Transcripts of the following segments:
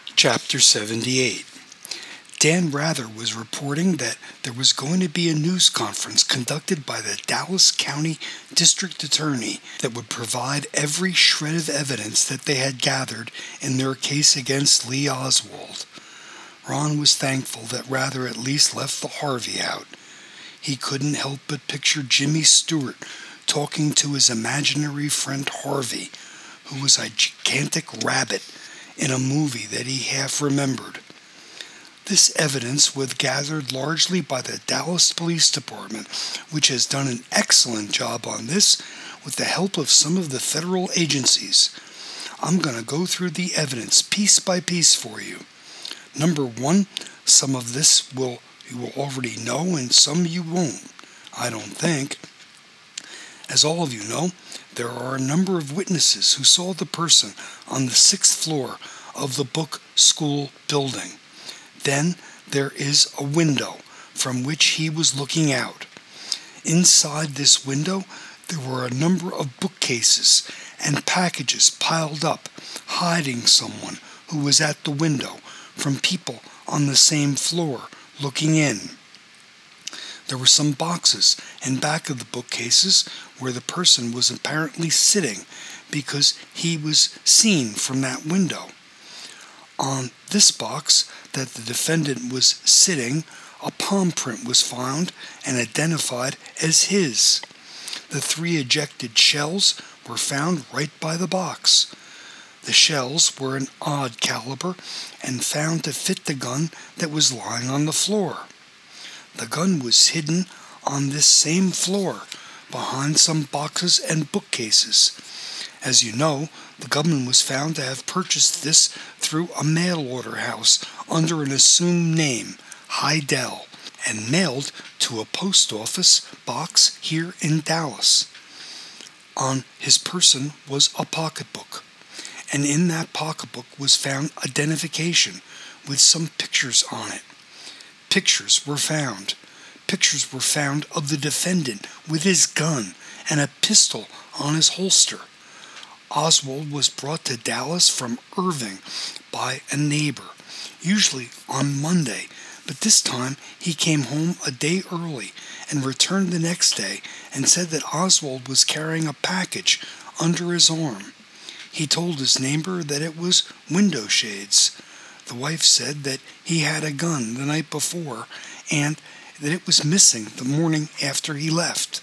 Chapter 78. Dan Rather was reporting that there was going to be a news conference conducted by the Dallas County District Attorney that would provide every shred of evidence that they had gathered in their case against Lee Oswald. Ron was thankful that Rather at least left the Harvey out. He couldn't help but picture Jimmy Stewart talking to his imaginary friend Harvey, who was a gigantic rabbit in a movie that he half remembered. This evidence was gathered largely by the Dallas Police Department, which has done an excellent job on this with the help of some of the federal agencies. I'm going to go through the evidence piece by piece for you. Number one, some of this you will already know and some you won't, I don't think. As all of you know, there are a number of witnesses who saw the person on the 6th floor of the book school building. Then there is a window from which he was looking out. Inside this window, there were a number of bookcases and packages piled up, hiding someone who was at the window from people on the same floor looking in. There were some boxes in back of the bookcases where the person was apparently sitting because he was seen from that window. On this box that the defendant was sitting, a palm print was found and identified as his. The 3 ejected shells were found right by the box. The shells were an odd caliber and found to fit the gun that was lying on the floor. The gun was hidden on this same floor behind some boxes and bookcases. As you know, the gunman was found to have purchased this through a mail order house under an assumed name, Heidel, and mailed to a post office box here in Dallas. On his person was a pocketbook, and in that pocketbook was found identification with some pictures on it. Pictures were found. Pictures were found of the defendant with his gun and a pistol on his holster. Oswald was brought to Dallas from Irving by a neighbor, usually on Monday, but this time he came home a day early and returned the next day and said that Oswald was carrying a package under his arm. He told his neighbor that it was window shades. The wife said that he had a gun the night before and that it was missing the morning after he left.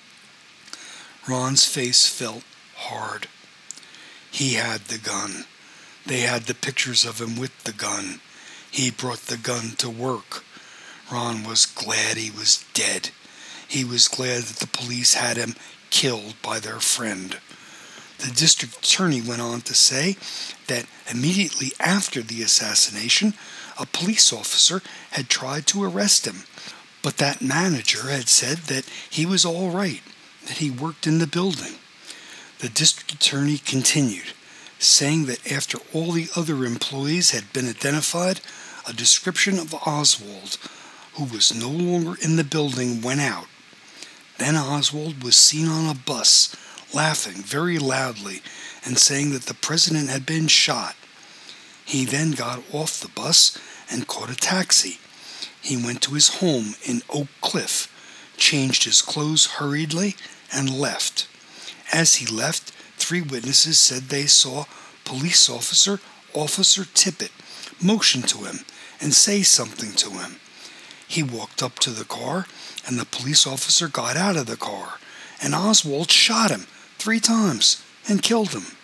Ron's face felt hard. He had the gun. They had the pictures of him with the gun. He brought the gun to work. Ron was glad he was dead. He was glad that the police had him killed by their friend. The district attorney went on to say that immediately after the assassination, a police officer had tried to arrest him, but that manager had said that he was all right, that he worked in the building. The district attorney continued, saying that after all the other employees had been identified, a description of Oswald, who was no longer in the building, went out. Then Oswald was seen on a bus, laughing very loudly and saying that the president had been shot. He then got off the bus and caught a taxi. He went to his home in Oak Cliff, changed his clothes hurriedly, and left. As he left, 3 witnesses said they saw police officer Tippett motion to him and say something to him. He walked up to the car, and the police officer got out of the car, and Oswald shot him 3 times and killed him.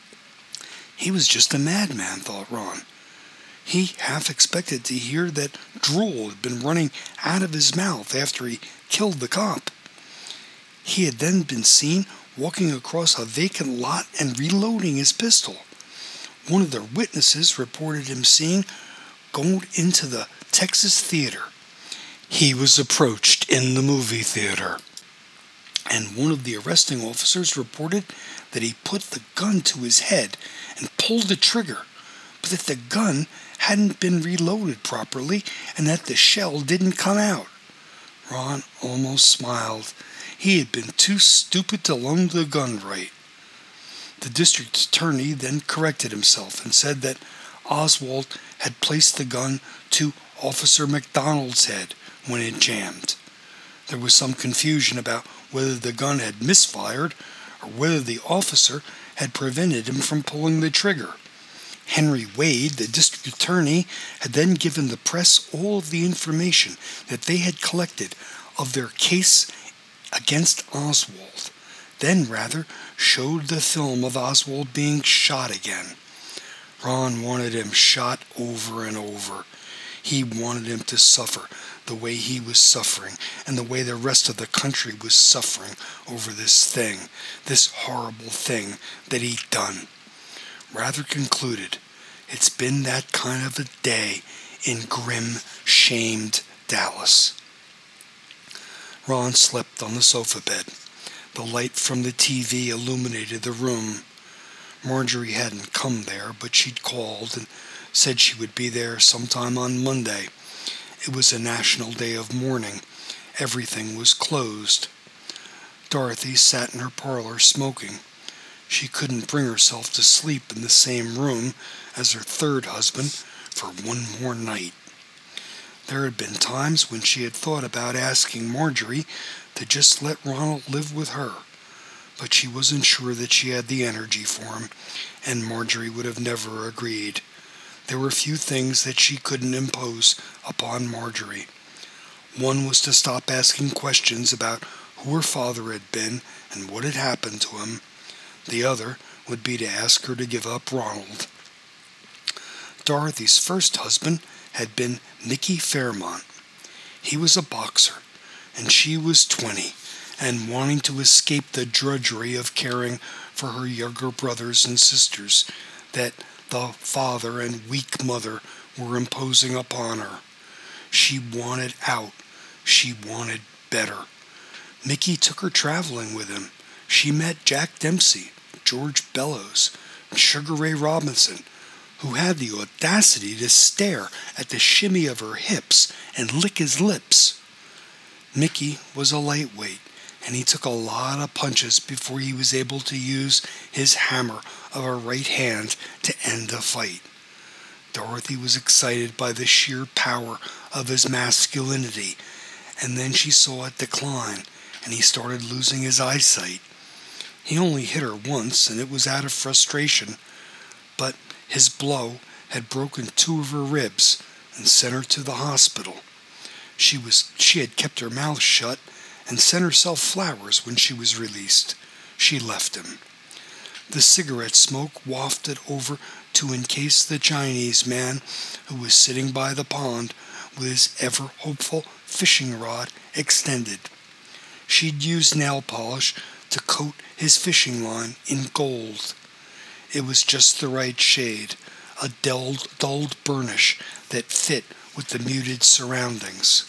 He was just a madman, thought Ron. He half expected to hear that drool had been running out of his mouth after he killed the cop. He had then been seen walking across a vacant lot and reloading his pistol. One of the witnesses reported him seeing going into the Texas Theater. He was approached in the movie theater, and one of the arresting officers reported that he put the gun to his head and pulled the trigger, but that the gun hadn't been reloaded properly and that the shell didn't come out. Ron almost smiled. He had been too stupid to load the gun right. The district attorney then corrected himself and said that Oswald had placed the gun to Officer McDonald's head when it jammed. There was some confusion about whether the gun had misfired or whether the officer had prevented him from pulling the trigger. Henry Wade, the district attorney, had then given the press all of the information that they had collected of their case against Oswald, then rather showed the film of Oswald being shot again. Ron wanted him shot over and over. He wanted him to suffer the way he was suffering and the way the rest of the country was suffering over this thing, this horrible thing that he'd done. Rather concluded, it's been that kind of a day in grim, shamed Dallas. Ron slept on the sofa bed. The light from the TV illuminated the room. Marjorie hadn't come there, but she'd called and said she would be there sometime on Monday. It was a national day of mourning. Everything was closed. Dorothy sat in her parlor smoking. She couldn't bring herself to sleep in the same room as her third husband for one more night. There had been times when she had thought about asking Marjorie to just let Ronald live with her, but she wasn't sure that she had the energy for him, and Marjorie would have never agreed. There were few things that she couldn't impose upon Marjorie. One was to stop asking questions about who her father had been and what had happened to him. The other would be to ask her to give up Ronald. Dorothy's first husband had been Nicky Fairmont. He was a boxer, and she was 20, and wanting to escape the drudgery of caring for her younger brothers and sisters that the father and weak mother were imposing upon her. She wanted out. She wanted better. Nicky took her traveling with him. She met Jack Dempsey, George Bellows, and Sugar Ray Robinson, who had the audacity to stare at the shimmy of her hips and lick his lips. Nicky was a lightweight, and he took a lot of punches before he was able to use his hammer of a right hand to end a fight. Dorothy was excited by the sheer power of his masculinity, and then she saw it decline, and he started losing his eyesight. He only hit her once, and it was out of frustration, but his blow had broken 2 of her ribs and sent her to the hospital. She had kept her mouth shut and sent herself flowers when she was released. She left him. The cigarette smoke wafted over to encase the Chinese man who was sitting by the pond with his ever-hopeful fishing rod extended. She'd used nail polish to coat his fishing line in gold. It was just the right shade, a dulled burnish that fit with the muted surroundings.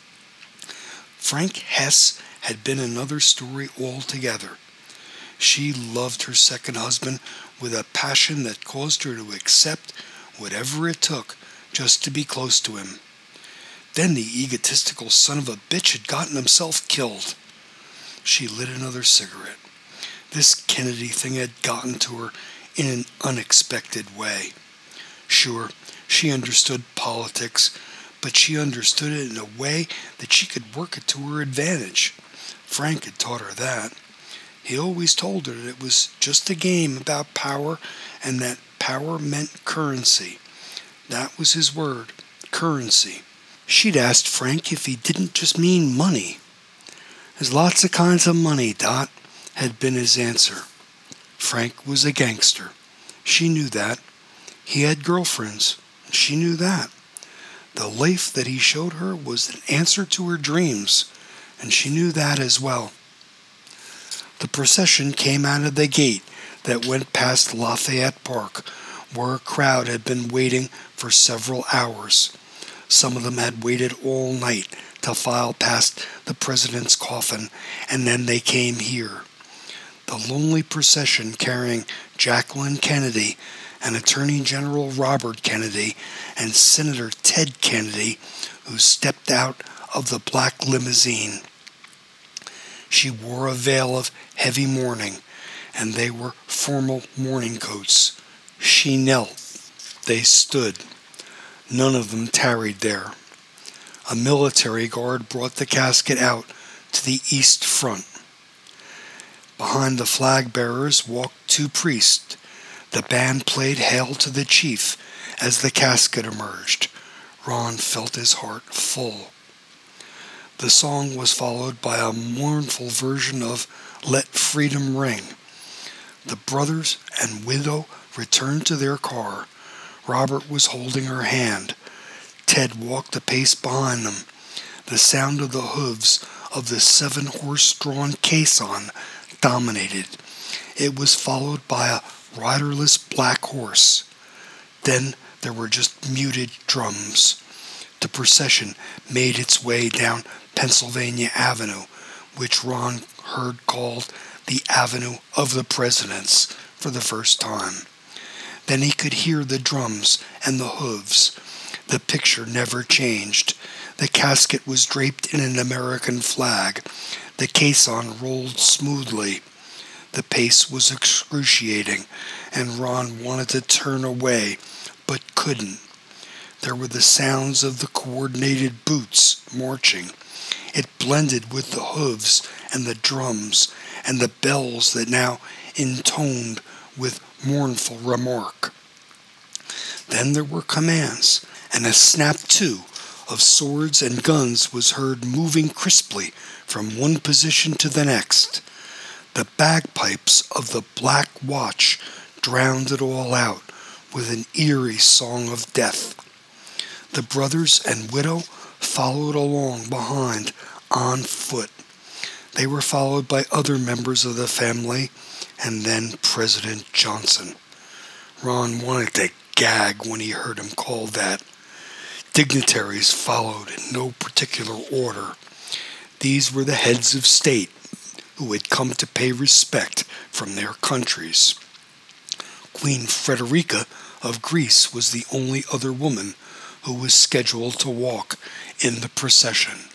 Frank Hess had been another story altogether. She loved her second husband with a passion that caused her to accept whatever it took just to be close to him. Then the egotistical son of a bitch had gotten himself killed. She lit another cigarette. This Kennedy thing had gotten to her in an unexpected way. Sure, she understood politics, but she understood it in a way that she could work it to her advantage. Frank had taught her that. He always told her that it was just a game about power, and that power meant currency. That was his word, currency. She'd asked Frank if he didn't just mean money. There's lots of kinds of money, Dot, had been his answer. Frank was a gangster. She knew that. He had girlfriends. She knew that. The life that he showed her was an answer to her dreams, and she knew that as well. The procession came out of the gate that went past Lafayette Park, where a crowd had been waiting for several hours. Some of them had waited all night to file past the president's coffin, and then they came here. The lonely procession carrying Jacqueline Kennedy and Attorney General Robert Kennedy and Senator Ted Kennedy, who stepped out of the black limousine. She wore a veil of heavy mourning, and they were formal mourning coats. She knelt. They stood. None of them tarried there. A military guard brought the casket out to the east front. Behind the flag bearers walked two priests. The band played Hail to the Chief as the casket emerged. Ron felt his heart full. The song was followed by a mournful version of Let Freedom Ring. The brothers and widow returned to their car. Robert was holding her hand. Ted walked a pace behind them. The sound of the hooves of the 7-horse-drawn caisson dominated. It was followed by a riderless black horse. Then there were just muted drums. The procession made its way down Pennsylvania Avenue, which Ron heard called the Avenue of the Presidents for the first time. Then he could hear the drums and the hooves. The picture never changed. The casket was draped in an American flag. The caisson rolled smoothly. The pace was excruciating, and Ron wanted to turn away, but couldn't. There were the sounds of the coordinated boots marching. It blended with the hooves and the drums and the bells that now intoned with mournful remark. Then there were commands, and a snap, too, of swords and guns was heard moving crisply from one position to the next. The bagpipes of the Black Watch drowned it all out with an eerie song of death. The brothers and widow followed along behind on foot. They were followed by other members of the family and then President Johnson. Ron wanted to gag when he heard him called that. Dignitaries followed in no particular order. These were the heads of state who had come to pay respect from their countries. Queen Frederica of Greece was the only other woman who was scheduled to walk in the procession.